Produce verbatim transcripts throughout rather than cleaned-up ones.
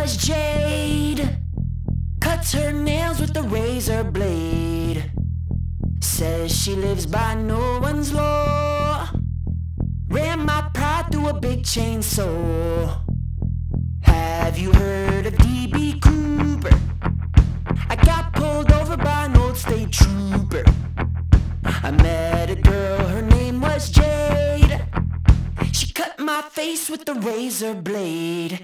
was Jade. Cuts her nails with a razor blade. Says she lives by no one's law. Ran my pride through a big chainsaw. Have you heard of D B Cooper? I got pulled over by an old state trooper. I met a girl, her name was Jade. She cut my face with a razor blade.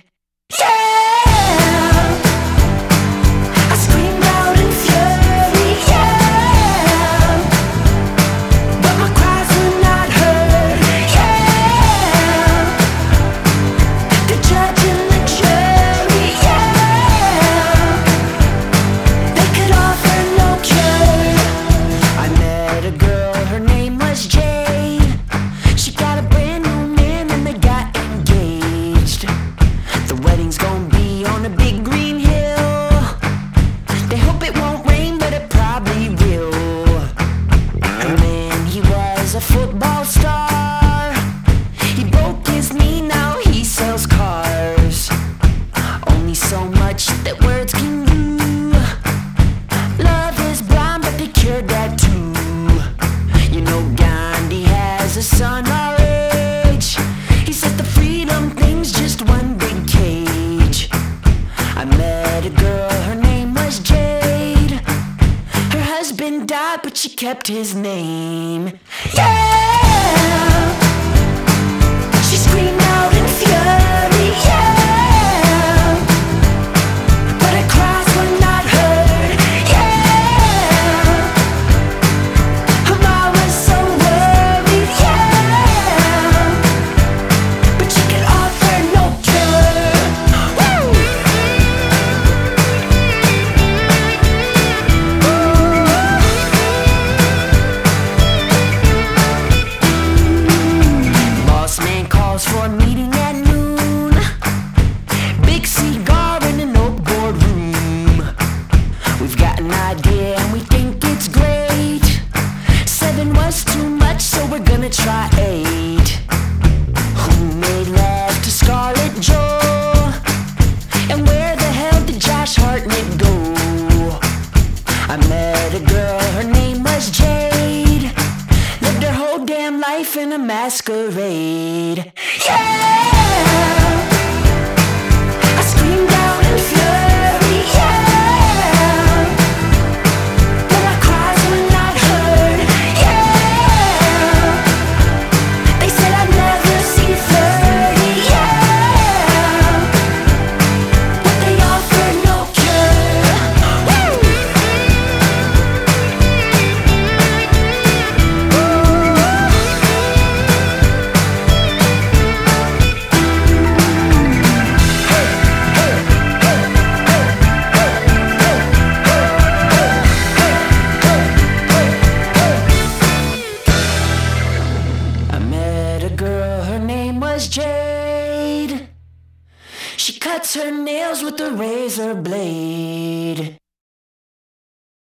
Yeah! I screamed out in fury, yeah! But my cries were not heard, yeah! The judge and the jury, yeah! They could offer no cure. I met a girl, her name was Jade. She got a brand new man and they got engaged. The wedding's gonna be on a big green hill. They hope it won't rain, but it probably will. And then he was a football star. He broke his knee, now he sells cars. Only so much that words can do. Love is blind, but they cured that too. You know Gandhi has a son our age. He says the freedom thing's just one big cage. I met a girl, her name was Jade. Her husband died, but she kept his name. Yeah! She screamed out in fury, yeah! But her cries were not heard, yeah! Her mom was so worried, yeah! But she could offer no cure. Woo! Boss man calls for a meeting at noon. Big cigar in an old boardroom. We've got an idea and we think it's great. Seven was too much, so we're gonna try eight. Who made love to Scarlett Joe? And where the hell did Josh Hartnett go? I met a girl, her name was Jade. Lived her whole damn life in a masquerade. Yeah! I screamed out in fury, yeah! But my cries were not heard, yeah! They said I'd never see thirty, yeah! But they offered no cure. Woo! I met a girl, her name was Jade. She cuts her nails with a razor blade.